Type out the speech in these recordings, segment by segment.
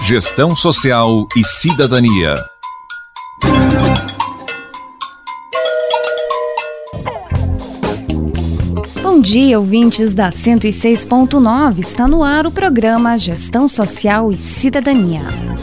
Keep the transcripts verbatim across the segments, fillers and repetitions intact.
Gestão Social e Cidadania. Bom dia, ouvintes da cento e seis ponto nove. Está no ar o programa Gestão Social e Cidadania.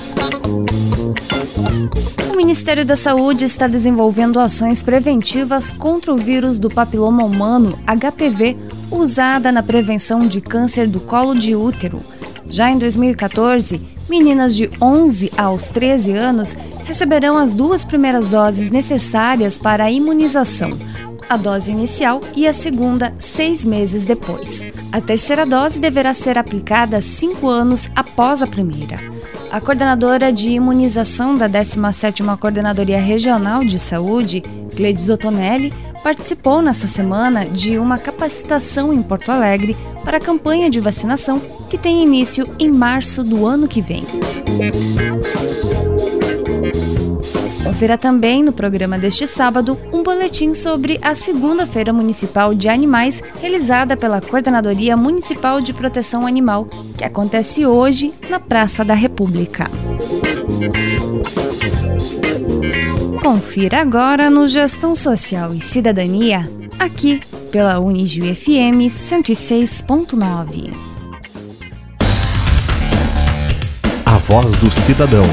O Ministério da Saúde está desenvolvendo ações preventivas contra o vírus do papiloma humano, H P V, usada na prevenção de câncer do colo de útero. Já em dois mil e quatorze, meninas de onze aos treze anos receberão as duas primeiras doses necessárias para a imunização. A dose inicial e a segunda seis meses depois. A terceira dose deverá ser aplicada cinco anos após a primeira. A coordenadora de imunização da décima sétima Coordenadoria Regional de Saúde, Gleides Otonelli, participou nesta semana de uma capacitação em Porto Alegre para a campanha de vacinação que tem início em março do ano que vem. Confira também no programa deste sábado um boletim sobre a Segunda-feira Municipal de Animais realizada pela Coordenadoria Municipal de Proteção Animal, que acontece hoje na Praça da República. Confira agora no Gestão Social e Cidadania, aqui pela Unijuí F M cento e seis ponto nove. A voz do cidadão.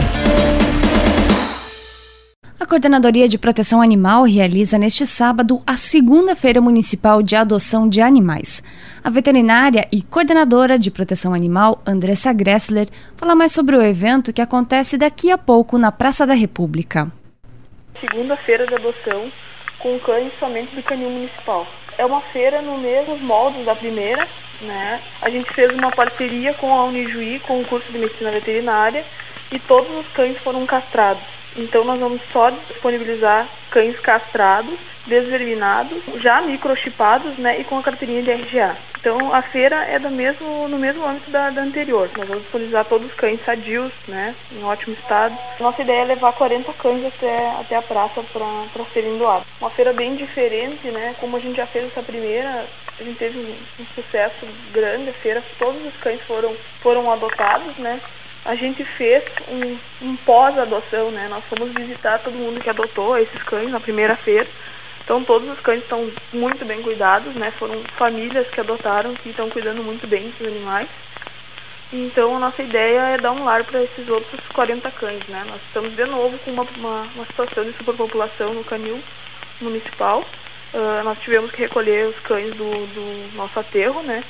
A Coordenadoria de Proteção Animal realiza neste sábado a Segunda-feira Municipal de Adoção de Animais. A veterinária e coordenadora de Proteção Animal, Andressa Gressler, fala mais sobre o evento que acontece daqui a pouco na Praça da República. Segunda-feira de adoção com cães somente do canil municipal. É uma feira no mesmos moldes da primeira, né? A gente fez uma parceria com a Unijuí, com o curso de medicina veterinária, e todos os cães foram castrados. Então nós vamos só disponibilizar cães castrados, desverminados, já microchipados, né, e com a carteirinha de R G A. Então a feira é do mesmo, no mesmo âmbito da, da anterior. Nós vamos disponibilizar todos os cães sadios, né, em ótimo estado. Nossa ideia é levar quarenta cães até, até a praça para serem doados. Uma feira bem diferente, né, como a gente já fez essa primeira, a gente teve um, um sucesso grande. A feira, todos os cães foram, foram adotados, né. A gente fez um, um pós-adoção, né? Nós fomos visitar todo mundo que adotou esses cães na primeira feira. Então todos os cães estão muito bem cuidados, né? Foram famílias que adotaram, que estão cuidando muito bem desses animais. Então a nossa ideia é dar um lar para esses outros quarenta cães, né? Nós estamos de novo com uma, uma, uma situação de superpopulação no canil municipal. Uh, nós tivemos que recolher os cães do, do nosso aterro, né?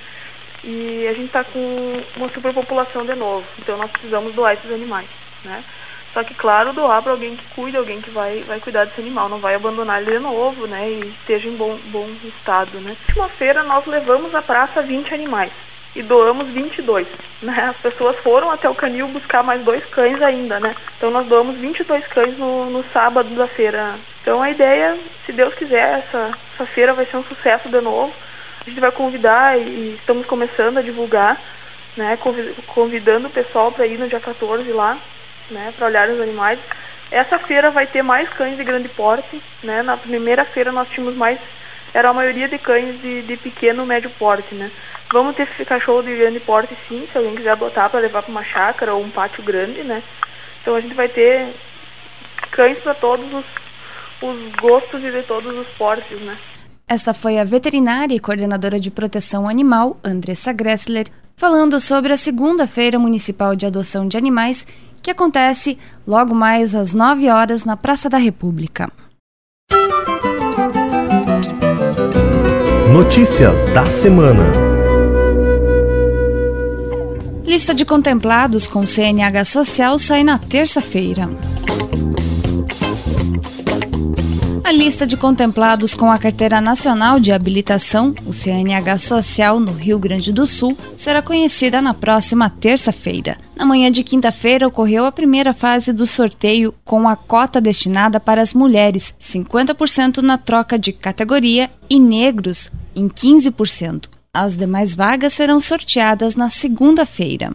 E a gente está com uma superpopulação de novo, então nós precisamos doar esses animais, né? Só que, claro, doar para alguém que cuida, alguém que vai, vai cuidar desse animal, não vai abandonar ele de novo, né? E esteja em bom, bom estado, né? Na última feira nós levamos à praça vinte animais e doamos vinte e dois, né? As pessoas foram até o canil buscar mais dois cães ainda, né? Então nós doamos vinte e dois cães no, no sábado da feira. Então a ideia, se Deus quiser, essa, essa feira vai ser um sucesso de novo. A gente vai convidar e estamos começando a divulgar, né, convidando o pessoal para ir no dia quatorze lá, né, para olhar os animais. Essa feira vai ter mais cães de grande porte, né? Na primeira feira nós tínhamos mais, era a maioria de cães de, de pequeno, médio porte, né? Vamos ter cachorro de grande porte sim, se alguém quiser adotar para levar para uma chácara ou um pátio grande, né? Então a gente vai ter cães para todos os, os gostos e de todos os portes, né? Esta foi a veterinária e coordenadora de proteção animal, Andressa Gressler, falando sobre a Segunda-feira Municipal de Adoção de Animais, que acontece logo mais às nove horas na Praça da República. Notícias da semana. Lista de contemplados com C N H Social sai na terça-feira. A lista de contemplados com a Carteira Nacional de Habilitação, o C N H Social, no Rio Grande do Sul, será conhecida na próxima terça-feira. Na manhã de quinta-feira, ocorreu a primeira fase do sorteio com a cota destinada para as mulheres, cinquenta por cento na troca de categoria, e negros, em quinze por cento. As demais vagas serão sorteadas na segunda-feira.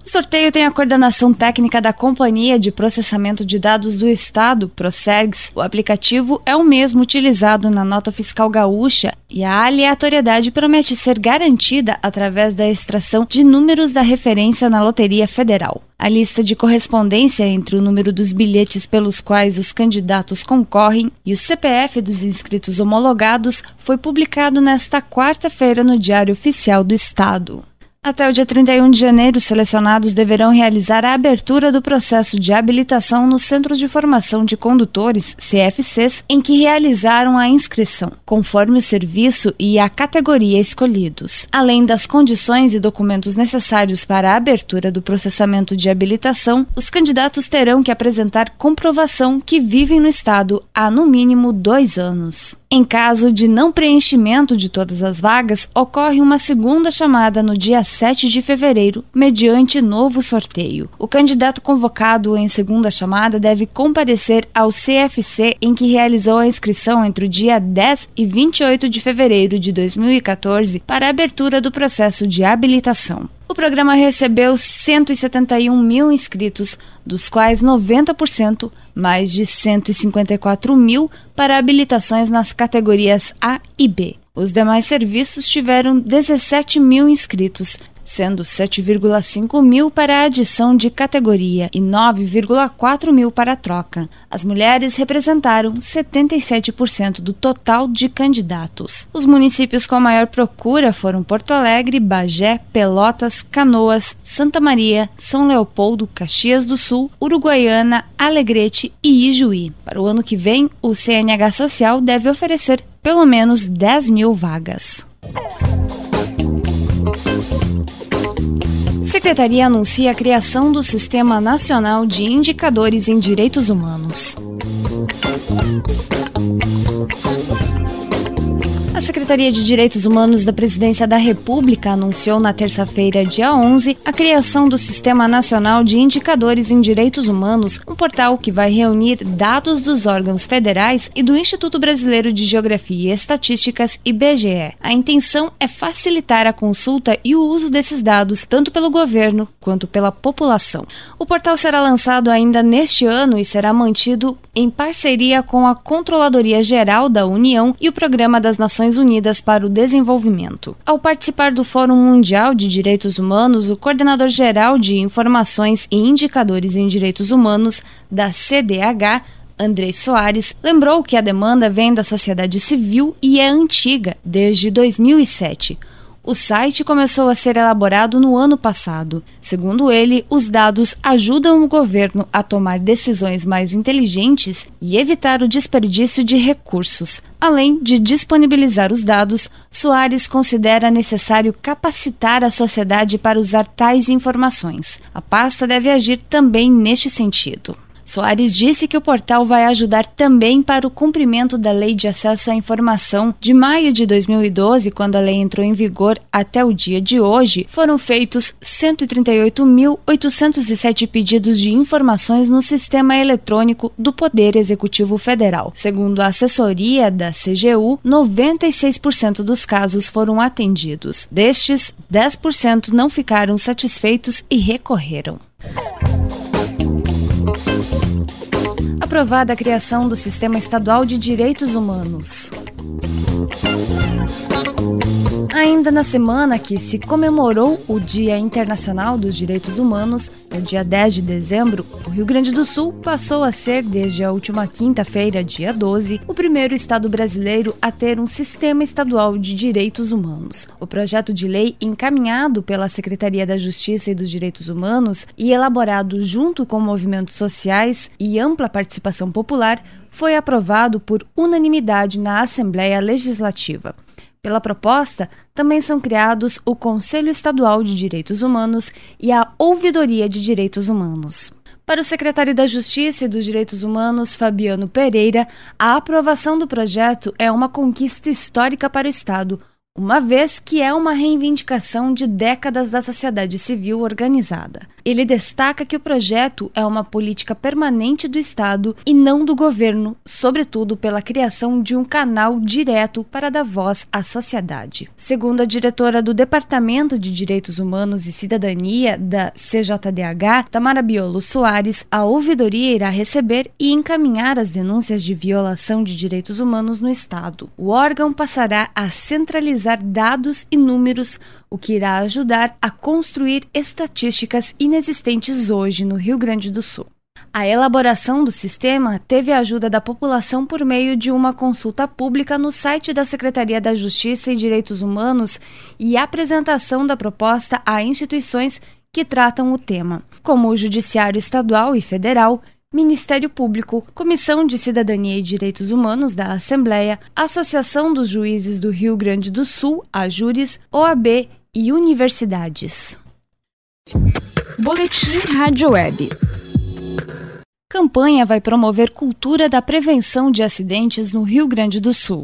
O sorteio tem a coordenação técnica da Companhia de Processamento de Dados do Estado, Procergs. O aplicativo é o mesmo utilizado na Nota Fiscal Gaúcha e a aleatoriedade promete ser garantida através da extração de números da referência na Loteria Federal. A lista de correspondência entre o número dos bilhetes pelos quais os candidatos concorrem e o C P F dos inscritos homologados foi publicado nesta quarta-feira no Diário Oficial do Estado. Até o dia trinta e um de janeiro, os selecionados deverão realizar a abertura do processo de habilitação nos Centros de Formação de Condutores, C F Cs, em que realizaram a inscrição, conforme o serviço e a categoria escolhidos. Além das condições e documentos necessários para a abertura do processamento de habilitação, os candidatos terão que apresentar comprovação que vivem no Estado há, no mínimo, dois anos. Em caso de não preenchimento de todas as vagas, ocorre uma segunda chamada no dia sete de fevereiro, mediante novo sorteio. O candidato convocado em segunda chamada deve comparecer ao C F C em que realizou a inscrição entre o dia dez e vinte e oito de fevereiro de dois mil e quatorze para a abertura do processo de habilitação. O programa recebeu cento e setenta e um mil inscritos, dos quais noventa por cento, mais de cento e cinquenta e quatro mil, para habilitações nas categorias A e B. Os demais serviços tiveram dezessete mil inscritos, sendo sete vírgula cinco mil para a adição de categoria e nove vírgula quatro mil para a troca. As mulheres representaram setenta e sete por cento do total de candidatos. Os municípios com maior procura foram Porto Alegre, Bagé, Pelotas, Canoas, Santa Maria, São Leopoldo, Caxias do Sul, Uruguaiana, Alegrete e Ijuí. Para o ano que vem, o C N H Social deve oferecer pelo menos dez mil vagas. Secretaria anuncia a criação do Sistema Nacional de Indicadores em Direitos Humanos. A Secretaria de Direitos Humanos da Presidência da República anunciou na terça-feira, dia onze, a criação do Sistema Nacional de Indicadores em Direitos Humanos, um portal que vai reunir dados dos órgãos federais e do Instituto Brasileiro de Geografia e Estatísticas, I B G E. A intenção é facilitar a consulta e o uso desses dados, tanto pelo governo quanto pela população. O portal será lançado ainda neste ano e será mantido em parceria com a Controladoria Geral da União e o Programa das Nações Unidas para o Desenvolvimento. Ao participar do Fórum Mundial de Direitos Humanos, o coordenador-geral de Informações e Indicadores em Direitos Humanos da C D H, Andrei Soares, lembrou que a demanda vem da sociedade civil e é antiga, desde dois mil e sete. O site começou a ser elaborado no ano passado. Segundo ele, os dados ajudam o governo a tomar decisões mais inteligentes e evitar o desperdício de recursos. Além de disponibilizar os dados, Soares considera necessário capacitar a sociedade para usar tais informações. A pasta deve agir também neste sentido. Soares disse que o portal vai ajudar também para o cumprimento da Lei de Acesso à Informação. De maio de dois mil e doze, quando a lei entrou em vigor, até o dia de hoje, foram feitos cento e trinta e oito mil oitocentos e sete pedidos de informações no Sistema Eletrônico do Poder Executivo Federal. Segundo a assessoria da C G U, noventa e seis por cento dos casos foram atendidos. Destes, dez por cento não ficaram satisfeitos e recorreram. Aprovada a criação do Sistema Estadual de Direitos Humanos. Ainda na semana que se comemorou o Dia Internacional dos Direitos Humanos, no dia dez de dezembro, o Rio Grande do Sul passou a ser, desde a última quinta-feira, dia doze, o primeiro estado brasileiro a ter um Sistema Estadual de Direitos Humanos. O projeto de lei, encaminhado pela Secretaria da Justiça e dos Direitos Humanos e elaborado junto com movimentos sociais e ampla participação popular, foi aprovado por unanimidade na Assembleia Legislativa. Pela proposta, também são criados o Conselho Estadual de Direitos Humanos e a Ouvidoria de Direitos Humanos. Para o secretário da Justiça e dos Direitos Humanos, Fabiano Pereira, a aprovação do projeto é uma conquista histórica para o Estado, uma vez que é uma reivindicação de décadas da sociedade civil organizada. Ele destaca que o projeto é uma política permanente do Estado e não do governo, sobretudo pela criação de um canal direto para dar voz à sociedade. Segundo a diretora do Departamento de Direitos Humanos e Cidadania da C J D H, Tamara Biolo Soares, a ouvidoria irá receber e encaminhar as denúncias de violação de direitos humanos no Estado. O órgão passará a centralizar dados e números, o que irá ajudar a construir estatísticas inexistentes hoje no Rio Grande do Sul. A elaboração do sistema teve a ajuda da população por meio de uma consulta pública no site da Secretaria da Justiça e Direitos Humanos e apresentação da proposta a instituições que tratam o tema, como o Judiciário Estadual e Federal, Ministério Público, Comissão de Cidadania e Direitos Humanos da Assembleia, Associação dos Juízes do Rio Grande do Sul, AJURES, O A B e universidades. Boletim Rádio Web. Campanha vai promover cultura da prevenção de acidentes no Rio Grande do Sul.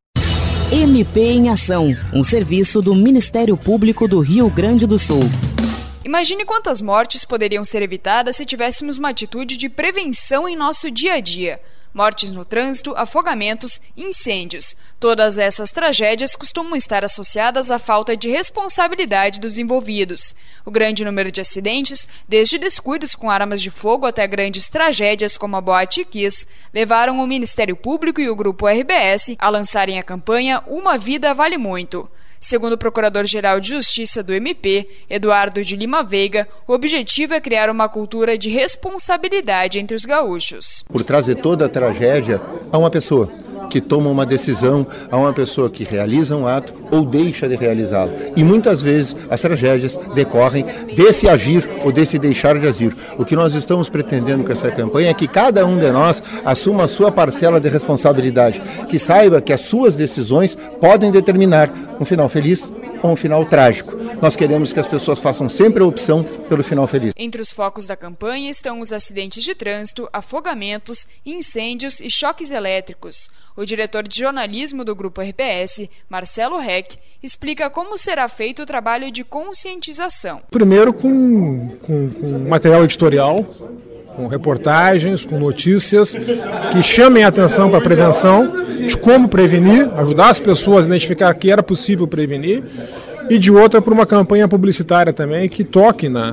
M P em Ação, um serviço do Ministério Público do Rio Grande do Sul. Imagine quantas mortes poderiam ser evitadas se tivéssemos uma atitude de prevenção em nosso dia a dia. Mortes no trânsito, afogamentos, incêndios. Todas essas tragédias costumam estar associadas à falta de responsabilidade dos envolvidos. O grande número de acidentes, desde descuidos com armas de fogo até grandes tragédias como a Boate Kiss, levaram o Ministério Público e o Grupo R B S a lançarem a campanha Uma Vida Vale Muito. Segundo o Procurador-Geral de Justiça do M P, Eduardo de Lima Veiga, o objetivo é criar uma cultura de responsabilidade entre os gaúchos. Por trás de toda a tragédia, há uma pessoa que toma uma decisão, há uma pessoa que realiza um ato ou deixa de realizá-lo. E muitas vezes as tragédias decorrem desse agir ou desse deixar de agir. O que nós estamos pretendendo com essa campanha é que cada um de nós assuma a sua parcela de responsabilidade, que saiba que as suas decisões podem determinar um final feliz ou um final trágico. Nós queremos que as pessoas façam sempre a opção pelo final feliz. Entre os focos da campanha estão os acidentes de trânsito, afogamentos, incêndios e choques elétricos. O diretor de jornalismo do Grupo R B S, Marcelo Reck, explica como será feito o trabalho de conscientização. Primeiro com, com, com material editorial, com reportagens, com notícias que chamem a atenção para a prevenção, de como prevenir, ajudar as pessoas a identificar que era possível prevenir, e de outra por uma campanha publicitária também que toque na,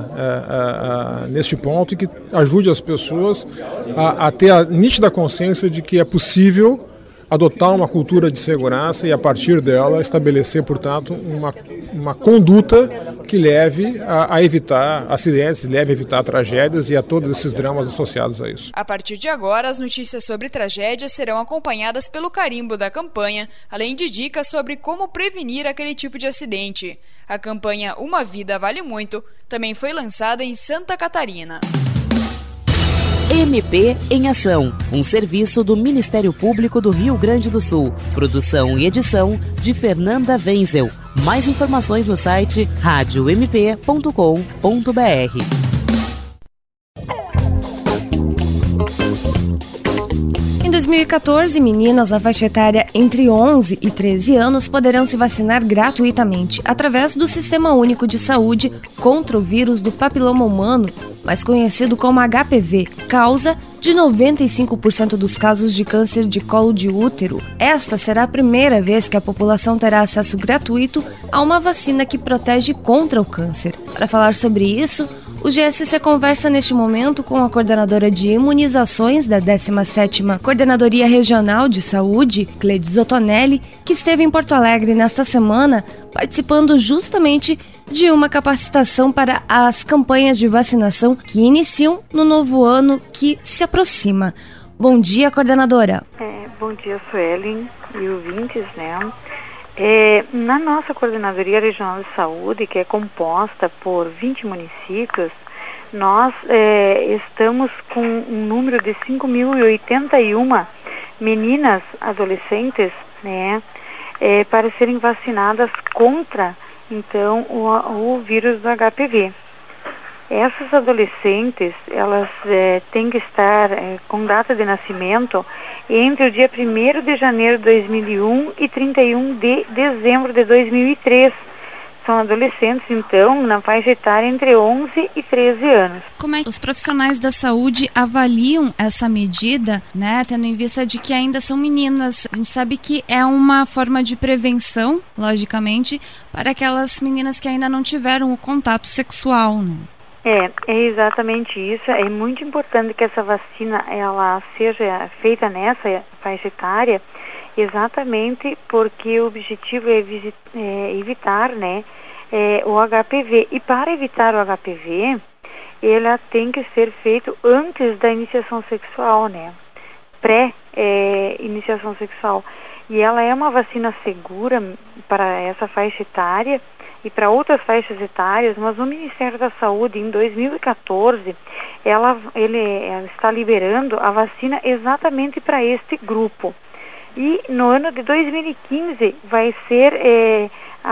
a, a, a, neste ponto e que ajude as pessoas a, a ter a nítida consciência de que é possível adotar uma cultura de segurança e, a partir dela, estabelecer, portanto, uma, uma conduta que leve a, a evitar acidentes, leve a evitar tragédias e a todos esses dramas associados a isso. A partir de agora, as notícias sobre tragédias serão acompanhadas pelo carimbo da campanha, além de dicas sobre como prevenir aquele tipo de acidente. A campanha Uma Vida Vale Muito também foi lançada em Santa Catarina. M P em Ação, um serviço do Ministério Público do Rio Grande do Sul. Produção e edição de Fernanda Wenzel. Mais informações no site rádio m p ponto com ponto b r. Em dois mil e catorze, meninas na faixa etária entre onze e treze anos poderão se vacinar gratuitamente através do Sistema Único de Saúde contra o vírus do papiloma humano, mais conhecido como H P V, causa de noventa e cinco por cento dos casos de câncer de colo de útero. Esta será a primeira vez que a população terá acesso gratuito a uma vacina que protege contra o câncer. Para falar sobre isso, o G S C conversa neste momento com a coordenadora de imunizações da décima sétima Coordenadoria Regional de Saúde, Cleides Otonelli, que esteve em Porto Alegre nesta semana, participando justamente de uma capacitação para as campanhas de vacinação que iniciam no novo ano que se aproxima. Bom dia, coordenadora. É, bom dia, Suelen e ouvintes, né? É, na nossa Coordenadoria Regional de Saúde, que é composta por vinte municípios, nós é, estamos com um número de cinco mil e oitenta e uma meninas adolescentes, né, é, para serem vacinadas contra, então, o, o vírus do H P V. Essas adolescentes, elas é, têm que estar é, com data de nascimento entre o dia primeiro de janeiro de dois mil e um e trinta e um de dezembro de dois mil e três, são adolescentes, então, na faixa etária entre onze e treze anos. Como é que os profissionais da saúde avaliam essa medida, né, tendo em vista de que ainda são meninas? A gente sabe que é uma forma de prevenção, logicamente, para aquelas meninas que ainda não tiveram o contato sexual, né? É, é exatamente isso. É muito importante que essa vacina ela seja feita nessa faixa etária, exatamente porque o objetivo é, é evitar, né, é, o H P V. E para evitar o H P V, ela tem que ser feito antes da iniciação sexual, né, pré-iniciação é, sexual. E ela é uma vacina segura para essa faixa etária e para outras faixas etárias, mas o Ministério da Saúde, em dois mil e quatorze, ela, ele ela está liberando a vacina exatamente para este grupo. E no ano de dois mil e quinze vai ser é,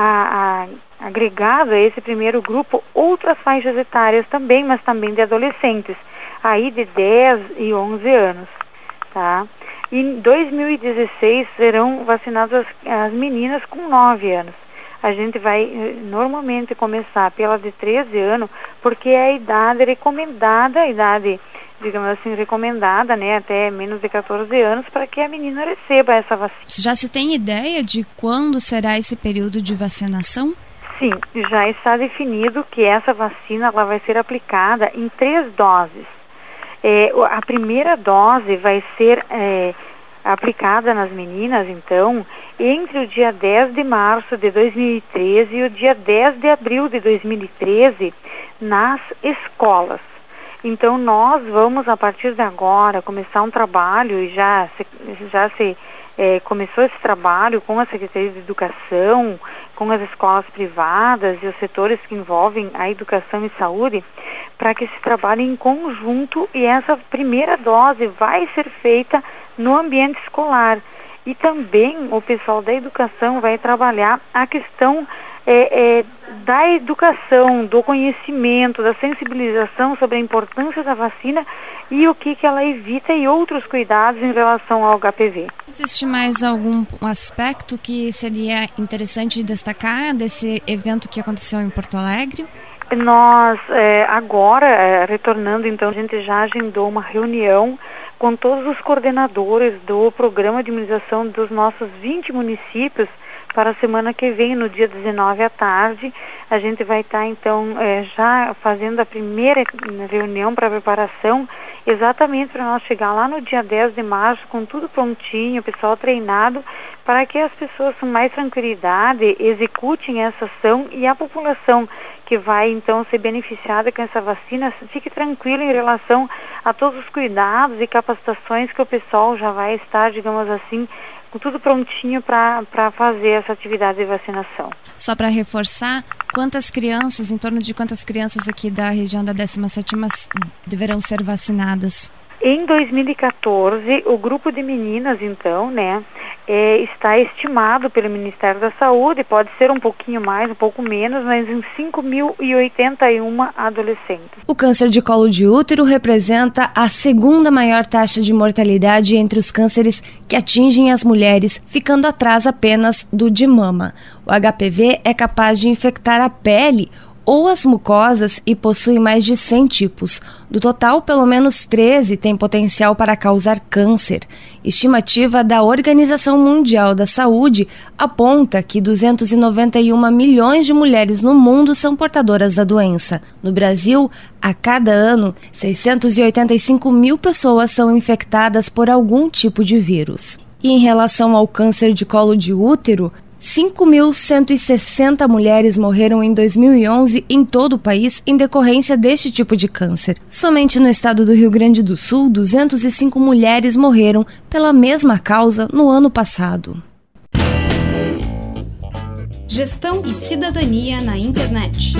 a, a, agregado a esse primeiro grupo outras faixas etárias também, mas também de adolescentes, aí de dez e onze anos, tá? E em dois mil e dezesseis serão vacinadas as, as meninas com nove anos. A gente vai normalmente começar pela de treze anos, porque é a idade recomendada, a idade, digamos assim, recomendada, né, até menos de quatorze anos, para que a menina receba essa vacina. Já se tem ideia de quando será esse período de vacinação? Sim, já está definido que essa vacina ela vai ser aplicada em três doses. É, a primeira dose vai ser é, aplicada nas meninas, então, entre o dia dez de março de dois mil e treze e o dia dez de abril de dois mil e treze, nas escolas. Então, nós vamos, a partir de agora, começar um trabalho, e já se, já se é, começou esse trabalho com a Secretaria de Educação, com as escolas privadas e os setores que envolvem a educação e saúde, para que se trabalhe em conjunto, e essa primeira dose vai ser feita no ambiente escolar. E também o pessoal da educação vai trabalhar a questão é, é, da educação, do conhecimento, da sensibilização sobre a importância da vacina e o que, que ela evita e outros cuidados em relação ao H P V. Existe mais algum aspecto que seria interessante destacar desse evento que aconteceu em Porto Alegre? Nós, é, agora, é, retornando, então, a gente já agendou uma reunião com todos os coordenadores do programa de imunização dos nossos vinte municípios para a semana que vem, no dia dezenove à tarde. A gente vai estar, então, é, já fazendo a primeira reunião para preparação, exatamente para nós chegar lá no dia dez de março com tudo prontinho, o pessoal treinado, para que as pessoas com mais tranquilidade executem essa ação e a população que vai, então, ser beneficiada com essa vacina fique tranquila em relação a todos os cuidados e capacitações que o pessoal já vai estar, digamos assim, com tudo prontinho para fazer essa atividade de vacinação. Só para reforçar, quantas crianças, em torno de quantas crianças aqui da região da décima sétima deverão ser vacinadas? Em dois mil e quatorze, o grupo de meninas, então, né, é, está estimado pelo Ministério da Saúde, pode ser um pouquinho mais, um pouco menos, mas em cinco mil e oitenta e um adolescentes. O câncer de colo de útero representa a segunda maior taxa de mortalidade entre os cânceres que atingem as mulheres, ficando atrás apenas do de mama. O H P V é capaz de infectar a pele ou as mucosas e possui mais de cem tipos. Do total, pelo menos treze têm potencial para causar câncer. Estimativa da Organização Mundial da Saúde aponta que duzentos e noventa e um milhões de mulheres no mundo são portadoras da doença. No Brasil, a cada ano, seiscentos e oitenta e cinco mil pessoas são infectadas por algum tipo de vírus. E em relação ao câncer de colo de útero, cinco mil cento e sessenta mulheres morreram em dois mil e onze em todo o país em decorrência deste tipo de câncer. Somente no estado do Rio Grande do Sul, duzentas e cinco mulheres morreram pela mesma causa no ano passado. Gestão e cidadania na internet.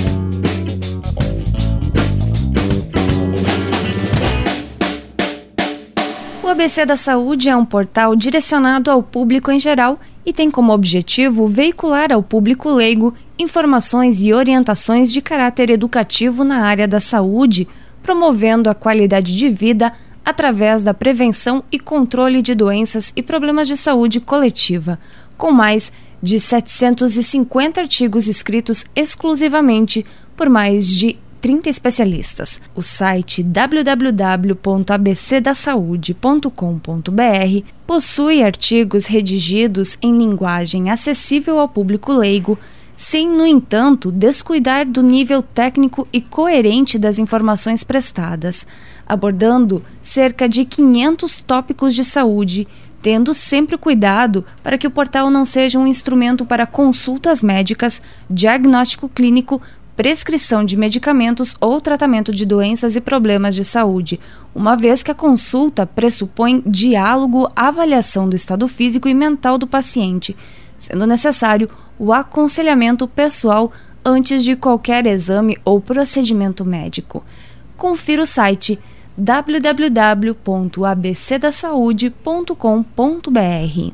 O A B C da Saúde é um portal direcionado ao público em geral e tem como objetivo veicular ao público leigo informações e orientações de caráter educativo na área da saúde, promovendo a qualidade de vida através da prevenção e controle de doenças e problemas de saúde coletiva. Com mais de setecentos e cinquenta artigos escritos exclusivamente por mais de trinta especialistas. O site w w w ponto a b c da saúde ponto com ponto b r possui artigos redigidos em linguagem acessível ao público leigo, sem, no entanto, descuidar do nível técnico e coerente das informações prestadas, abordando cerca de quinhentos tópicos de saúde, tendo sempre cuidado para que o portal não seja um instrumento para consultas médicas, diagnóstico clínico, prescrição de medicamentos ou tratamento de doenças e problemas de saúde, uma vez que a consulta pressupõe diálogo, avaliação do estado físico e mental do paciente, sendo necessário o aconselhamento pessoal antes de qualquer exame ou procedimento médico. Confira o site w w w ponto a b c da saúde ponto com ponto b r.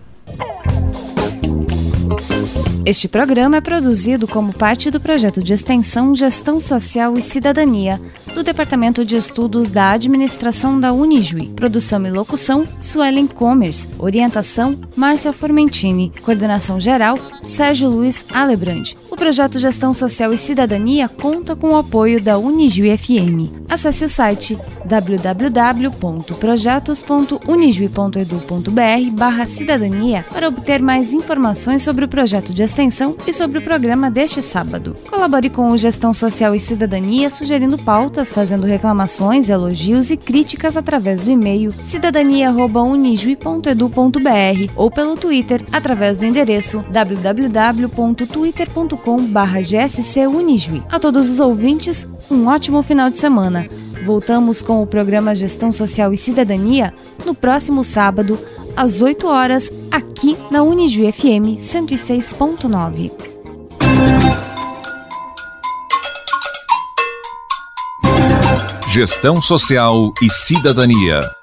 Este programa é produzido como parte do projeto de extensão Gestão Social e Cidadania, do Departamento de Estudos da Administração da Unijuí. Produção e locução, Suelen Commerce. Orientação, Márcia Formentini. Coordenação geral, Sérgio Luiz Alebrand. O projeto Gestão Social e Cidadania conta com o apoio da Unijuí F M. Acesse o site w w w ponto projetos ponto unijuí ponto edu ponto b r barra cidadania para obter mais informações sobre o projeto de extensão e sobre o programa deste sábado. Colabore com o Gestão Social e Cidadania sugerindo pautas, fazendo reclamações, elogios e críticas através do e-mail cidadania arroba unijuí ponto edu ponto b r ou pelo Twitter através do endereço w w w ponto twitter ponto com barra g s c unijuí. A todos os ouvintes, um ótimo final de semana. Voltamos com o programa Gestão Social e Cidadania no próximo sábado, às oito horas, aqui na Unijuí F M cento e seis ponto nove. Gestão Social e Cidadania.